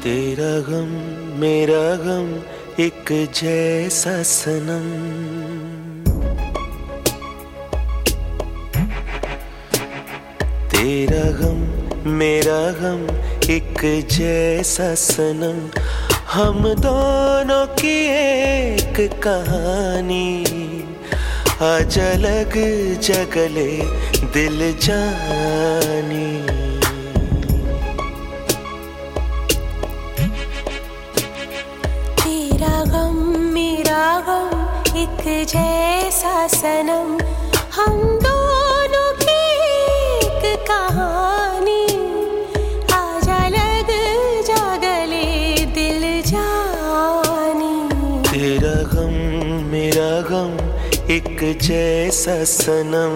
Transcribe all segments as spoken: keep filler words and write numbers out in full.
तेरा गम मेरा गम एक जैसा सनम, तेरा गम मेरा गम एक जैसा सनम, हम दोनों की एक कहानी, आजा लग जगले दिल जानी। तेरा गम मेरा गम एक जैसा सनम, हम दोनों की एक कहानी, आजा लग जा गले दिल जानी। तेरा गम मेरा गम एक जैसा सनम।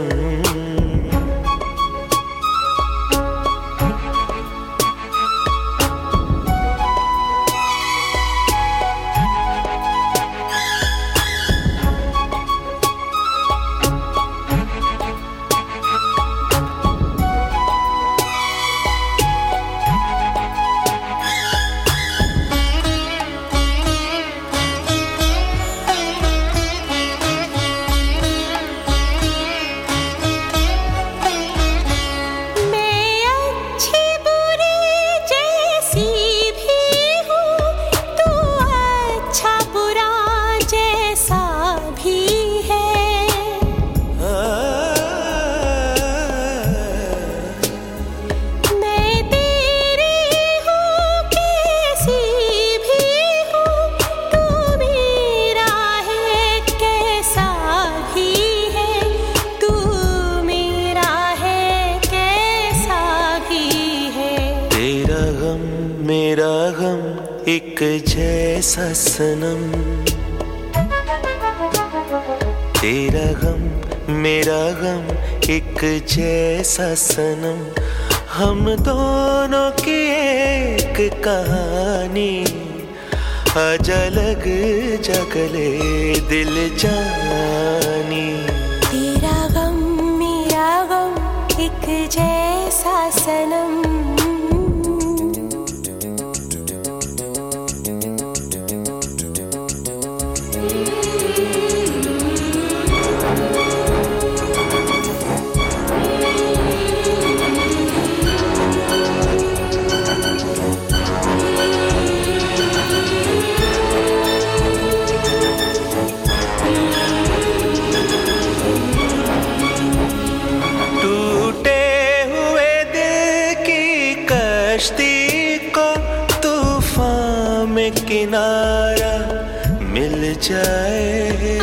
मेरा गम एक जैसा सनम, तेरा गम मेरा गम एक जैसा सनम, हम दोनों की एक कहानी, आजा लग जगले दिल जानी। तेरा गम मेरा गम एक जैसा सनम। कश्ती को तूफान में किनारा मिल जाए,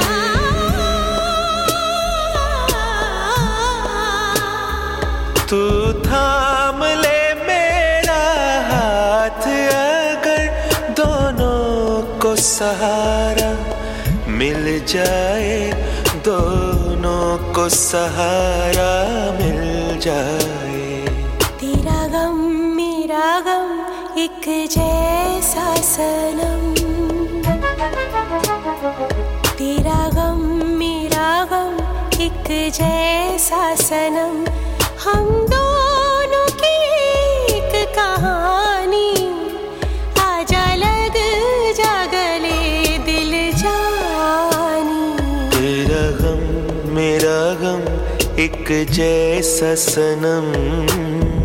तू थाम ले मेरा हाथ, अगर दोनों को सहारा मिल जाए, दोनों को सहारा मिल जाए। तेरा गम मेरा गम एक जैसा सनम, तेरा गम मेरा गम एक जैसा सनम, हम दोनों की एक कहानी, आजा लग जा गले दिल जानी। तेरा गम मेरा गम एक जैसा सनम।